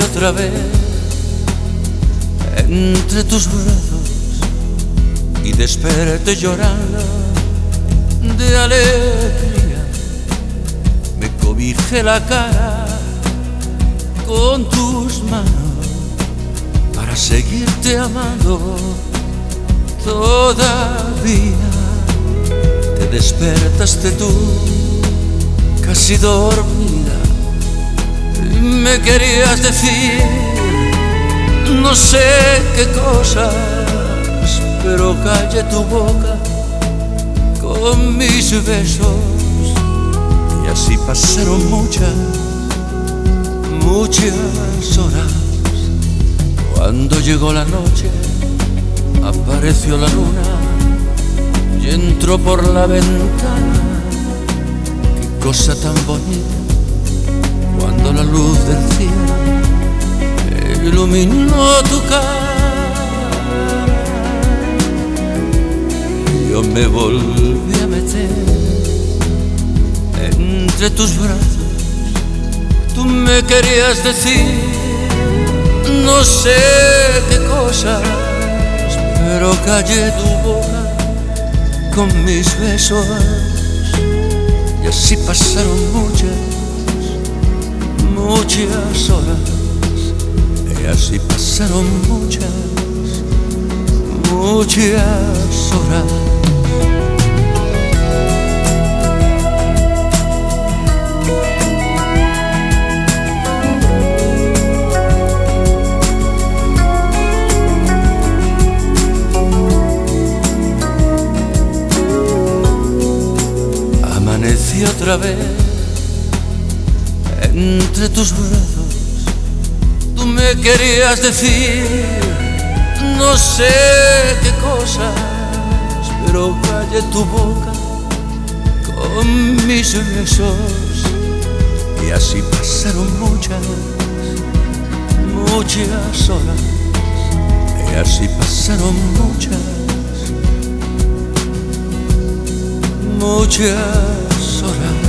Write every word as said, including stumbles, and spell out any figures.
otra vez entre tus brazos y desperté llorando de alegría. Me cobijé la cara con tus manos para seguirte amando todavía. Te despertaste tú casi dormida y me querías decir no sé qué cosas, pero callé tu boca con mis besos. Y así pasaron muchas, muchas horas. Cuando llegó la noche, apareció la luna y entró por la ventana. Qué cosa tan bonita, cuando la luz del cielo iluminó tu cara. Yo me volví a meter entre tus brazos. Tú me querías decir no sé qué cosas, pero callé tu boca con mis besos. Y así pasaron muchas, muchas horas. Y así pasaron muchas, muchas horas. Amanecí otra vez entre tus brazos. Tú me querías decir no sé qué cosas, pero callé tu boca con mis besos. Y así pasaron muchas, muchas horas. Y así pasaron muchas, muchas horas.